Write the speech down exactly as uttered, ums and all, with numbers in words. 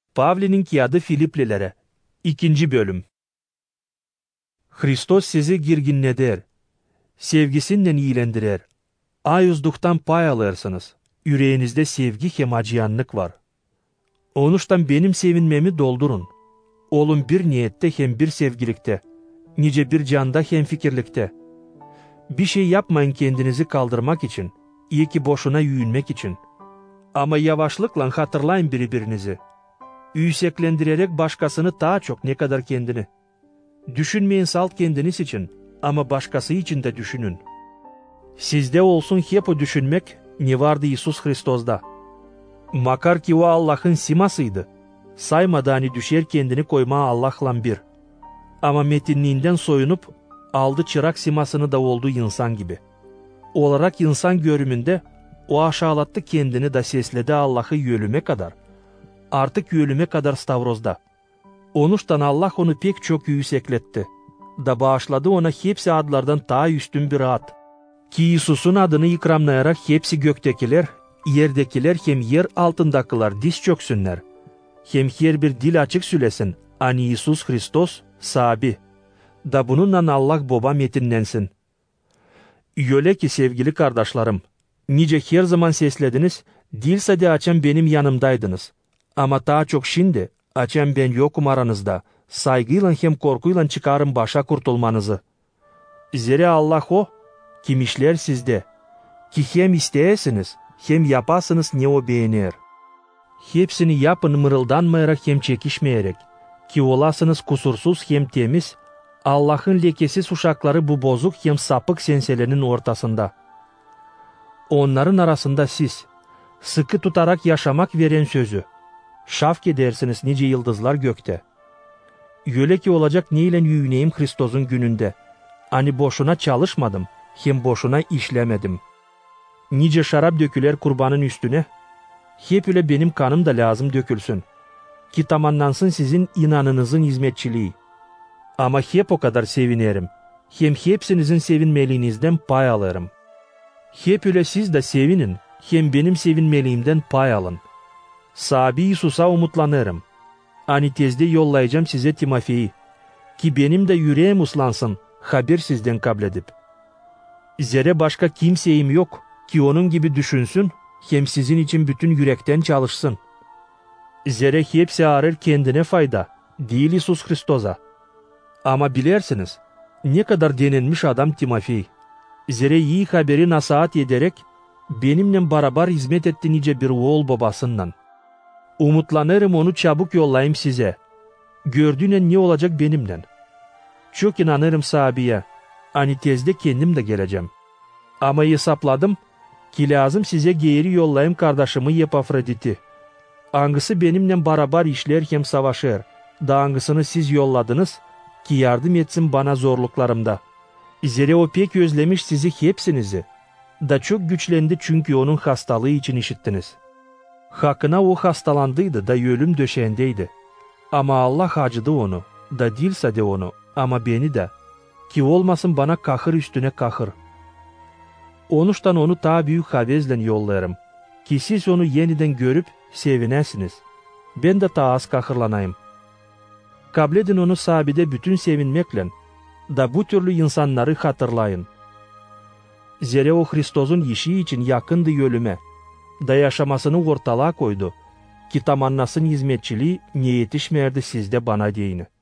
Pavli'nin kağıdı Filiplilere. İkinci bölüm. Hristos sizi girginleder, sevgisinden iyilendirer. Ayuzduktan pay alırsınız. Yüreğinizde sevgi hem acıyanlık var. Onuştan benim sevinmemi doldurun. Olun bir niyette hem bir sevgilikte, nice bir canda hem fikirlikte. Bir şey yapmayın kendinizi kaldırmak için, iyi ki boşuna yüğünmek için. Ama yavaşlıkla hatırlayın birbirinizi. Yüyseklendirerek başkasını daha çok ne kadar kendini. Düşünmeyin salt kendiniz için ama başkası için de düşünün. Sizde olsun hep o düşünmek ne vardı İsus Hristos'da. Makar ki o Allah'ın simasıydı. Saymadı hani düşer kendini koyma Allah'la bir. Ama metinliğinden soyunup aldı çırak simasını da oldu insan gibi. Olarak insan görümünde o aşağılattı kendini da sesledi Allah'ı yölüme kadar. Artık yölüme kadar Stavroz'da. Onuştan Allah onu pek çok yüksekletti. Da bağışladı ona hepsi adlardan daha üstün bir ad. Ki İsus'un adını ikramlayarak hepsi göktekiler, yerdekiler hem yer altındakiler diz çöksünler. Hem her bir dil açık söylesin, ani İsus Hristos sahibi. Da bununla Allah Baba metinlensin. Öyle ki sevgili kardeşlerim, nice her zaman seslediniz, dilse de açan benim yanımdaydınız. Ama daha çok şimdi, açan ben yokum aranızda, saygıyla hem korkuyla çıkarım başa kurtulmanızı. Zira Allah o, kim işler sizde, ki hem isteyesiniz, hem yapasınız ne o beğenir. Hepsini yapın mırıldanmayarak hem çekişmeyerek, ki olasınız kusursuz hem temiz, Allah'ın lekesiz uşakları bu bozuk hem sapık senselerinin ortasında. Onların arasında siz, sıkı tutarak yaşamak veren sözü, şafk edersiniz nice yıldızlar gökte. Öyle ki olacak neyle yüğüneyim Hristos'un gününde. Hani boşuna çalışmadım, hem boşuna işlemedim. Nice şarap döküler kurbanın üstüne, hep öyle benim kanım da lazım dökülsün. Ki tamamlansın sizin inanınızın hizmetçiliği. Ama hep o kadar sevinirim, hem hepsinizin sevinmeliğinizden pay alırım. Hep öyle siz de sevinin, hem benim sevinmeliğimden pay alın. Sahibi İsus'a umutlanırım. Hani tezde yollayacağım size Timofey'i, ki benim de yüreğim uslansın, haber sizden kabledip. Zere başka kimseyim yok, ki onun gibi düşünsün, hem sizin için bütün yürekten çalışsın. Zere hepsi arar kendine fayda, değil İsus Hristos'a. Ama bilersiniz, ne kadar denenmiş adam Timofey. Zere iyi haberi nasihat ederek, benimle beraber hizmet etti nice bir oğul babasından. Umutlanırım onu çabuk yollayayım size. Gördüğüne ne olacak benimle? Çok inanırım sahibiye. Hani tezde kendim de geleceğim. Ama hesapladım ki lazım size geri yollayayım kardeşimi Epafrodit'i. Hangisi benimle beraber işler hem savaşır. Da hangisini siz yolladınız ki yardım etsin bana zorluklarımda. Zira o pek özlemiş sizi hepsinizi. Da çok güçlendi çünkü onun hastalığı için işittiniz. Hakkına o hastalandıydı da ölüm döşeğindeydi. Ama Allah acıdı onu, da dilse de onu, ama beni de. Ki olmasın bana kahır üstüne kahır. Onuştan onu daha büyük havezle yollarım. Ki siz onu yeniden görüp sevinesiniz. Ben de daha az kahırlanayım. Kabledin onu sabide bütün sevinmekle, da bu türlü insanları hatırlayın. Zira o Hristos'un işi için yakındı ölüme, da yaşamasını ortalığa koydu, ki tamamlasın hizmetçiliği ne yetişmerdi sizde bana deyini.